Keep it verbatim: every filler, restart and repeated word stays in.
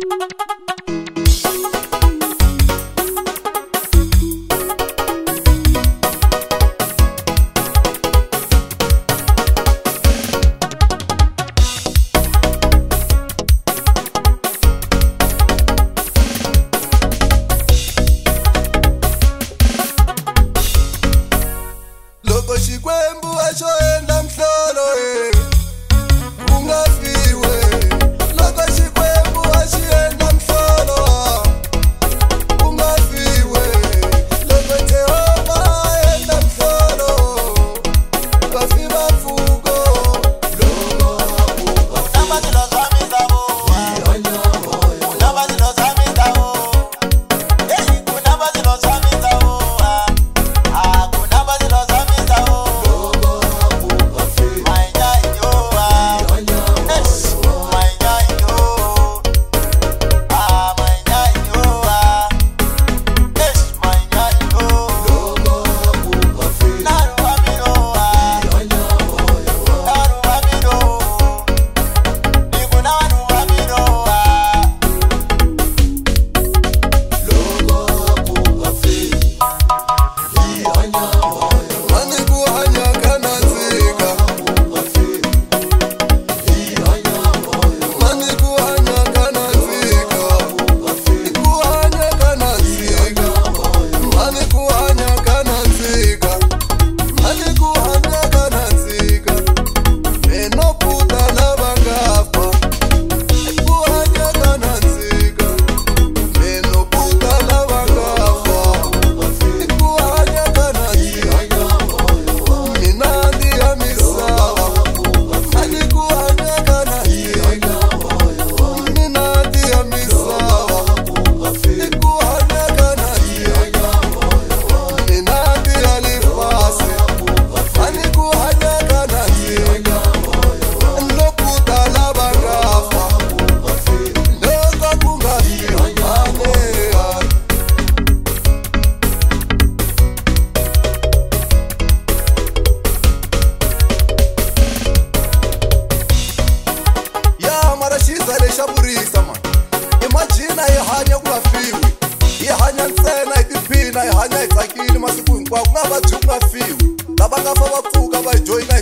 Chikwembu ashoenda mhlolo eh ungafiwe loko chikwembu ashienda mhlolo ungafiwe loko Jehova enda mhlolo kafiba fugo loko unabati lo zami zabo unabati lo zami zabo hey unabati lo zami zabo ah unabati lo zami zabo Shaburisa man imagine ihanya kungafiwi ihanya ntsena itiphina ihanya itsakile masiku hinkwawo ku nga vabyi ku nga fiwi lava nga fa va pfuka va joyina